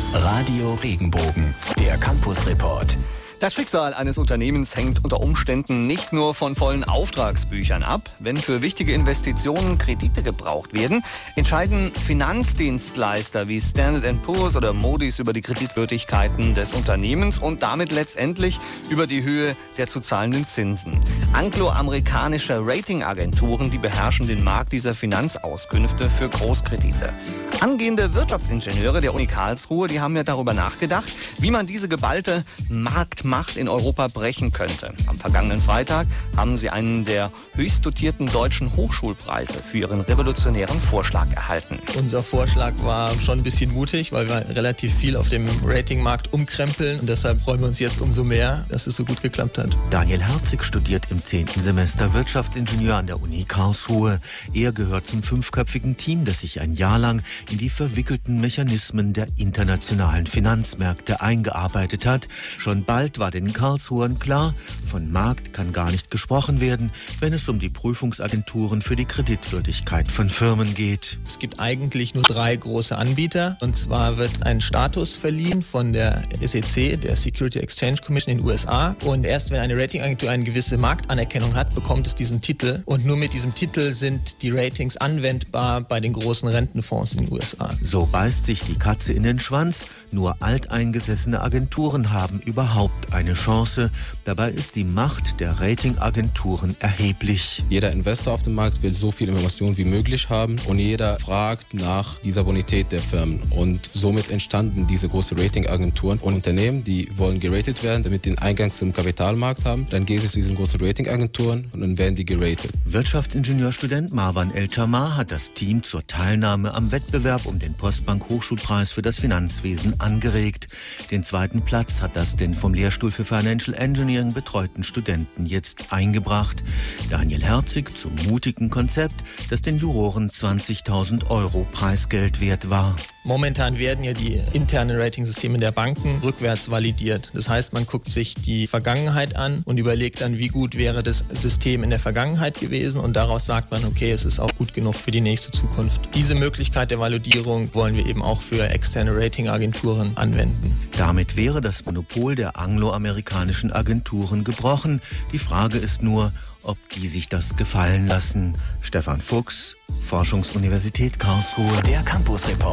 Radio Regenbogen, der Campus Report. Das Schicksal eines Unternehmens hängt unter Umständen nicht nur von vollen Auftragsbüchern ab. Wenn für wichtige Investitionen Kredite gebraucht werden, entscheiden Finanzdienstleister wie Standard & Poor's oder Moody's über die Kreditwürdigkeiten des Unternehmens und damit letztendlich über die Höhe der zu zahlenden Zinsen. Angloamerikanische Ratingagenturen, die beherrschen den Markt dieser Finanzauskünfte für Großkredite. Angehende Wirtschaftsingenieure der Uni Karlsruhe, die haben ja darüber nachgedacht, wie man diese geballte Marktmacht in Europa brechen könnte. Am vergangenen Freitag haben sie einen der höchst dotierten deutschen Hochschulpreise für ihren revolutionären Vorschlag erhalten. Unser Vorschlag war schon ein bisschen mutig, weil wir relativ viel auf dem Ratingmarkt umkrempeln. Und deshalb freuen wir uns jetzt umso mehr, dass es so gut geklappt hat. Daniel Herzig studiert im 10. Semester Wirtschaftsingenieur an der Uni Karlsruhe. Er gehört zum 5-köpfigen Team, das sich ein Jahr lang in die verwickelten Mechanismen der internationalen Finanzmärkte eingearbeitet hat. Schon bald war den Karlsruhern klar, von Markt kann gar nicht gesprochen werden, wenn es um die Prüfungsagenturen für die Kreditwürdigkeit von Firmen geht. Es gibt eigentlich nur 3 große Anbieter. Und zwar wird ein Status verliehen von der SEC, der Security Exchange Commission in den USA. Und erst wenn eine Ratingagentur eine gewisse Marktanerkennung hat, bekommt es diesen Titel. Und nur mit diesem Titel sind die Ratings anwendbar bei den großen Rentenfonds in den USA. So beißt sich die Katze in den Schwanz. Nur alteingesessene Agenturen haben überhaupt eine Chance. Dabei ist die Macht der Ratingagenturen erheblich. Jeder Investor auf dem Markt will so viel Information wie möglich haben und jeder fragt nach dieser Bonität der Firmen. Und somit entstanden diese großen Ratingagenturen und Unternehmen, die wollen geratet werden, damit die den Eingang zum Kapitalmarkt haben. Dann gehen sie zu diesen großen Ratingagenturen und dann werden die geratet. Wirtschaftsingenieurstudent Marwan El-Chamar hat das Team zur Teilnahme am Wettbewerb um den Postbank Hochschulpreis für das Finanzwesen angeregt. Den 2. Platz hat das den vom Lehrstuhl für Financial Engineering betreuten Studenten jetzt eingebracht. Daniel Herzig zum mutigen Konzept, das den Juroren 20.000 € Preisgeld wert war. Momentan werden ja die internen Ratingsysteme der Banken rückwärts validiert. Das heißt, man guckt sich die Vergangenheit an und überlegt dann, wie gut wäre das System in der Vergangenheit gewesen. Und daraus sagt man, okay, es ist auch gut genug für die nächste Zukunft. Diese Möglichkeit der Validierung wollen wir eben auch für externe Ratingagenturen anwenden. Damit wäre das Monopol der angloamerikanischen Agenturen gebrochen. Die Frage ist nur, ob die sich das gefallen lassen. Stefan Fuchs, Forschungsuniversität Karlsruhe. Der Campus Report.